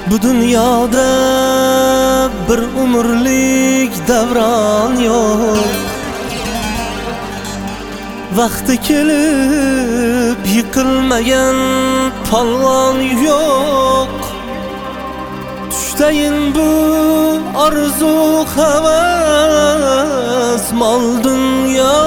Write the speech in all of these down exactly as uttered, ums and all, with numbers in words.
Bu dünyada bir umrlik davron yok. Vaqti kelib yıkılmagan polvon yok. Tushdayin bu arzu havas mol dunyo.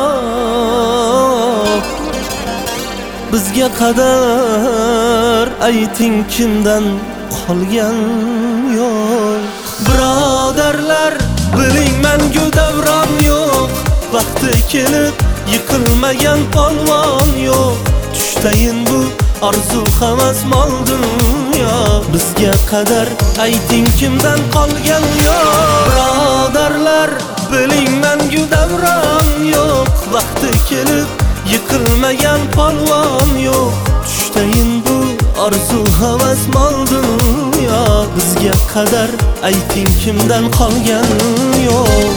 Bizga qadar ayting kimdan qolgan yo'q. Birodarlar, biling mangu davron yo'q. Vaqti kelib yıkılmagan polvon yo'q. Tushdayin bu arzu havas mol dunyo. Bizga qadar ayting kimdan qolgan yo'q. Birodarlar, biling mangu davron yo'q. Vaqti kelib yıkılmagan polvon yo'q. Tushdayin bu arzu havas mol dunyo. Bizga qadar ayting kimdan qolgan yo'q.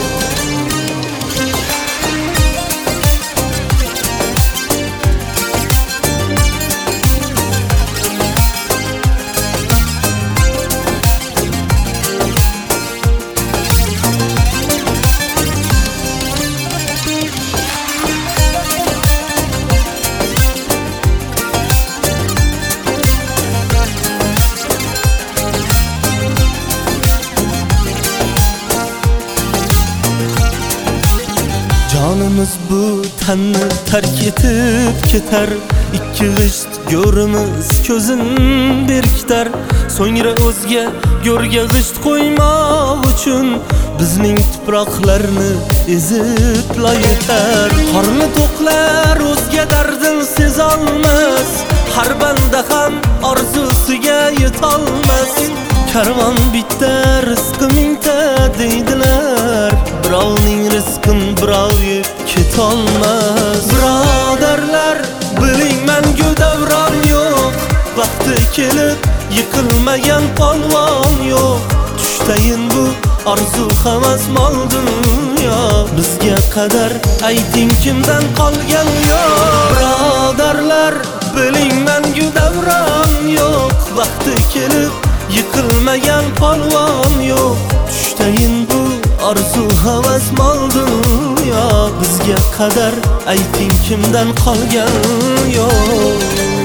Canımız bu tanni terk etib ketar. İkki g'isht go'rimiz ko'zin berkitar. So'ngra o'zga go'rga g'isht qo'ymoq uchun bizning tuproqlarni ezib loyitar. Qorni to'qlar o'zga dardin sezolmas. Har banda ham orzusiga yetolmas. Karvon bitta, rizqi mingta deydilar. Birovning rizqin birov yeb ketolmas. Birodarlar, biling mangu davron yo'q. Vaqti kelib yıkılmagan polvon yo'q. Tushdayin bu arzu havas mol dunyo. Bizga qadar ayting kimdan qolgan yo'q. Birodarlar, biling mangu davron yo'q. Vaqti kelib yıkılmagan polvon yo'q. Tushdayin bu arzu havas mol dunyo. Bizga qadar ayting kimdan qolgan yo'q.